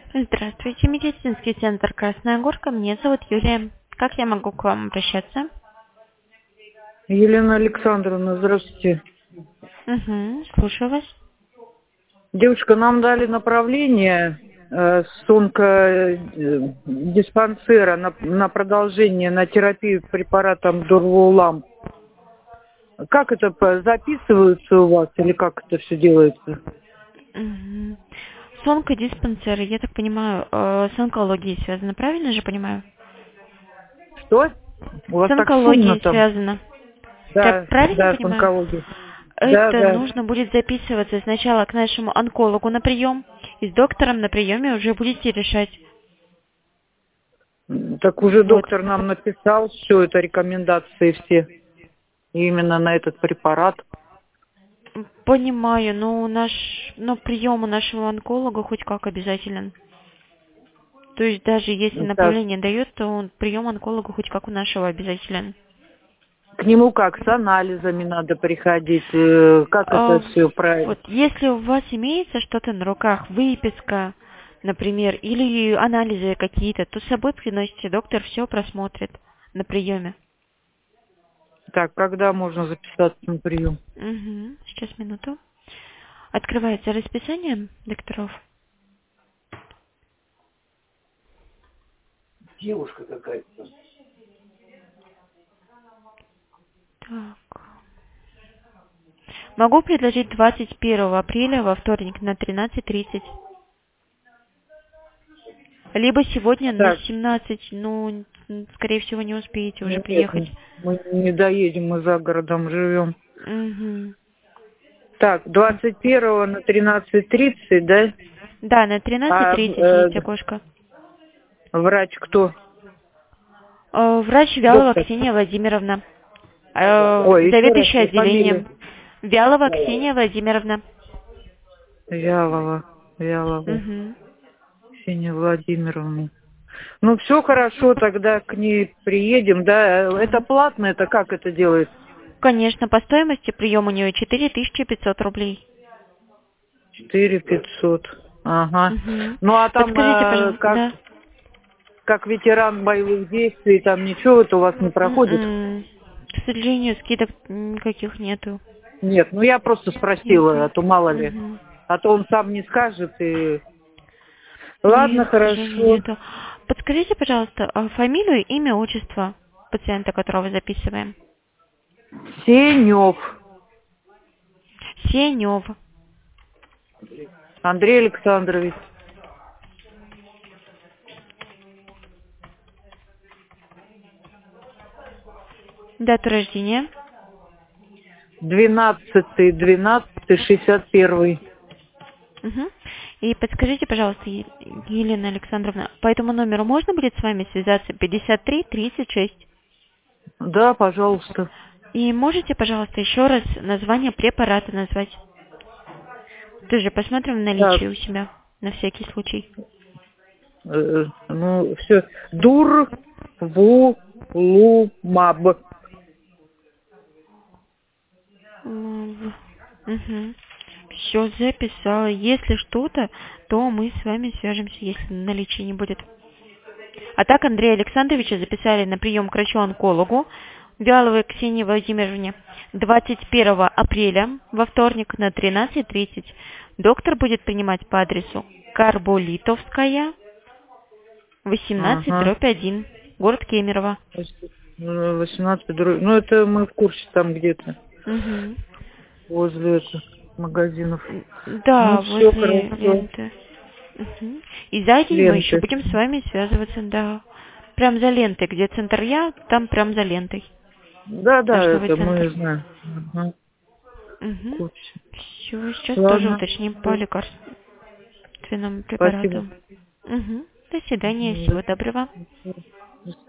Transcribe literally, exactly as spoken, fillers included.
Здравствуйте, медицинский центр Красная Горка. Меня зовут Юлия. Как я могу к вам обращаться? Елена Александровна, здравствуйте. Угу, слушаю вас. Девушка, нам дали направление э, с онкодиспансера на, на продолжение, на терапию препаратом Дурвулам. Как это по- записывается у вас или как это все делается? Угу. С онкодиспансера, я так понимаю, э, с онкологией связано, правильно же понимаю? Что? У С вас так шумно онкологией там? связано. Так Да, правильно да, с понимаю? онкологией. Да, Это да. нужно будет записываться сначала к нашему онкологу на прием, и с доктором на приеме уже будете решать. Так уже Вот. доктор нам написал все это, рекомендации все. Именно на этот препарат. Понимаю, но наш, но прием у нашего онколога хоть как обязателен. То есть даже если Так. направление дает, то он, прием онколога хоть как у нашего обязателен. К нему как, с анализами надо приходить, э, как это А, все правильно? вот если у вас имеется что-то на руках, выписка, например, или анализы какие-то, то с собой приносите, доктор все просмотрит на приеме. Так, когда можно записаться на прием? Угу. Сейчас минуту. Открывается расписание докторов. Девушка какая-то. Так. Могу предложить двадцать первого апреля во вторник на тринадцать тридцать. Либо сегодня на Так, семнадцать, ну, м, скорее всего, не успеете уже нет, приехать. мы не доедем, мы за городом живем. Угу. Так, двадцать первого на тринадцать тридцать, да? Да, на тринадцать А тридцать э, есть окошко. врач кто? Э, Врач Вялова Доктор. Ксения Владимировна. Э, Ой, еще раз, Заведующее фамилия. отделением. Вялова Ксения Владимировна. Вялова, Вялова, Угу. Ксения Владимировна. Ну, все хорошо, тогда к ней приедем, да? Это платно, это как это делается? Конечно, по стоимости прием у нее четыре тысячи пятьсот рублей. Четыре пятьсот. Ага. Угу. Ну а там Подскажите, э, пожалуйста, как да? как ветеран боевых действий, там ничего вот у вас не проходит? М-м. К сожалению, скидок никаких нету. Нет, ну я просто спросила, а Нету. то мало ли. Мгм. А то он сам не скажет и... Ладно, Нет, к сожалению, хорошо. нету. Подскажите, пожалуйста, а фамилию, имя, отчество пациента, которого записываем? Сенев. Сенев. Андрей Александрович. Дата рождения. Двенадцатый, двенадцатый, шестьдесят первый. Угу. И подскажите, пожалуйста, Е- Елена Александровна, по этому номеру можно будет с вами связаться пятьдесят три тридцать шесть? Да, пожалуйста. И можете, пожалуйста, еще раз название препарата назвать? Тоже посмотрим Так, наличие у себя, на всякий случай. э, ну, все. Дур, ву, лу, маб. Угу. Все записала. Если что-то, то мы с вами свяжемся, если наличия не будет. А так Андрея Александровича записали на прием к врачу-онкологу Вяловой Ксении Владимировне двадцать первого апреля во вторник на тринадцать тридцать. Доктор будет принимать по адресу Карболитовская, восемнадцать Ага. дробь один, город Кемерово. восемнадцать, дро- ну это мы в курсе там где-то, Угу. возле этих магазинов. Ну Да, все возле хорошо. ленты. Мгм. И за день мы еще Ленты. будем с вами связываться, да. Прям за лентой, где центр я, там прям за лентой. Да, да, Наш новый это мы центр. знаем. Ага. В Угу. курсе. Все, сейчас тоже Ладно. уточним по лекарственным Спасибо. препаратам. Угу. До свидания, всего доброго.